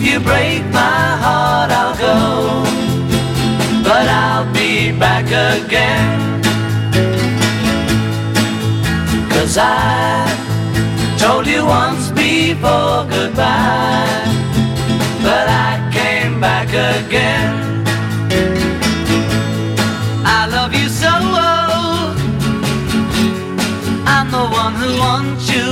you break my heart, I'll go, but I'll be back again. 'Cause I told you once before goodbye, but I came back again. I love you so, I'm the one who wants you.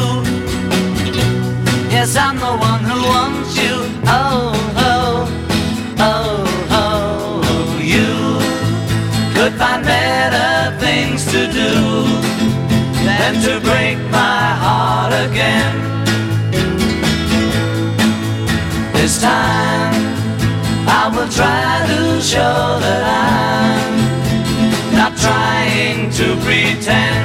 Yes, I'm the one who wants you. Oh, oh, oh, oh. You could find better things to do than to break my heart again. This time I will try to show that I'm not trying to pretend.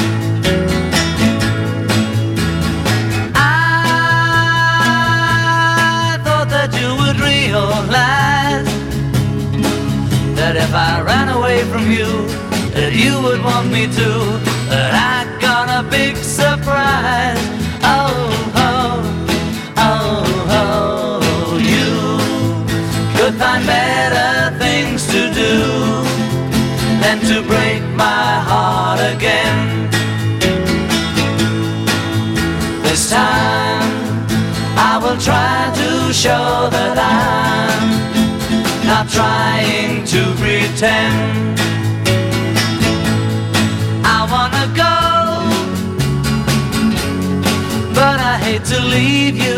That if I ran away from you, that you would want me to. But I got a big surprise. Oh, oh, oh, oh. You could find better things to do than to break my heart again. This time I will try to show that I'm not trying to pretend. I wanna go, but I hate to leave you.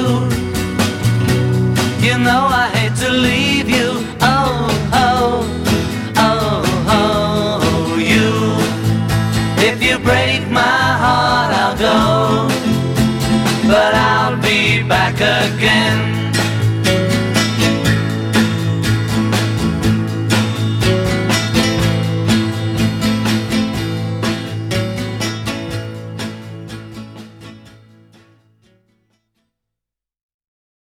You know I hate to leave you. Oh, oh, oh, oh. You, if you break my heart, I'll go, but I'll be back again.